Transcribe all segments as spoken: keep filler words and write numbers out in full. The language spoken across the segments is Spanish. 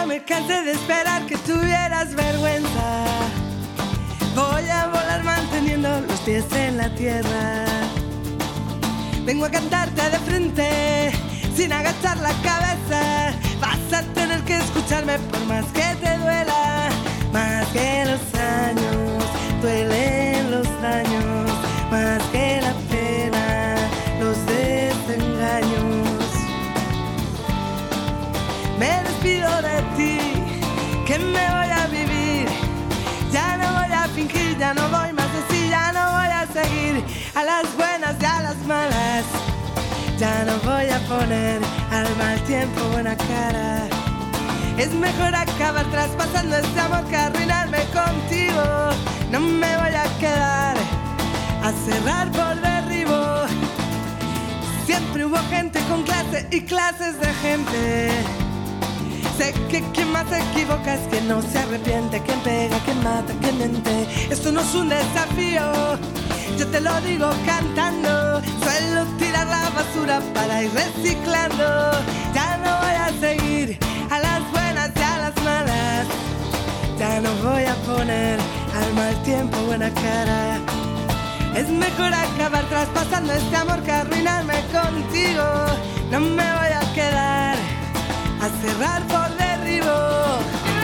Ya me cansé de esperar que tuvieras vergüenza. Voy a volar manteniendo los pies en la tierra. Vengo a cantarte de frente, sin agachar la cabeza. Vas a tener que escucharme por más que te duela. Más que los años, duelen los daños. Más que la pena, los desengaños. Me despido de ti, que me voy a vivir. Ya no voy a fingir, ya no voy más así. Ya no voy a seguir a las buenas y a las malas. Ya no voy a poner al mal tiempo buena cara. Es mejor acabar traspasando este amor que arruinarme contigo. No me voy a quedar a cerrar por derribo. Siempre hubo gente con clase y clases de gente. Sé que quien más se equivoca es quien no se arrepiente. Quien pega, quien mata, quien miente. Esto no es un desafío, yo te lo digo cantando. Suelo tirar la basura para ir reciclando. Ya no voy a seguir a las buenas y a las malas. Ya no voy a poner al mal tiempo buena cara. Es mejor acabar traspasando este amor que arruinarme contigo. No me voy a quedar a cerrar por derribo.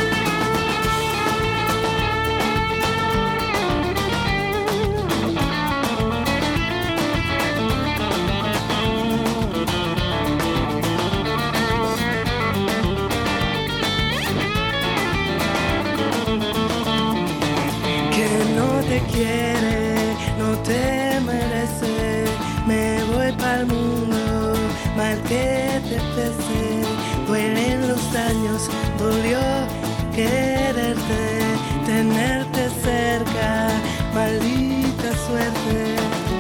Que no te quiere, no te merece. Me voy pa'l mundo, mal que te pese. Duelen los daños, dolió quererte, tenerte cerca, maldita suerte.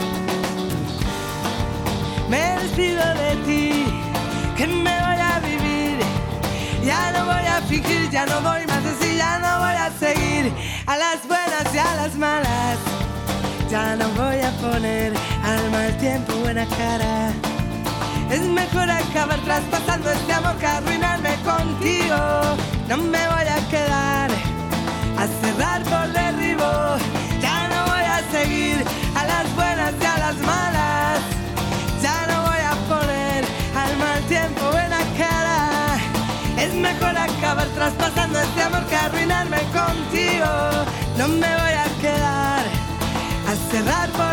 Me despido de ti, que me voy a vivir. Ya no voy a fingir, ya no voy más así. Ya no voy a seguir a las buenas y a las malas. Ya no voy a poner al mal tiempo buena cara. Es mejor acabar traspasando este amor que arruinarme contigo. No me voy a quedar a cerrar por derribo. Ya no voy a seguir a las buenas y a las malas. Ya no voy a poner al mal tiempo buena cara. Es mejor acabar traspasando este amor que arruinarme contigo. No me voy a quedar a cerrar por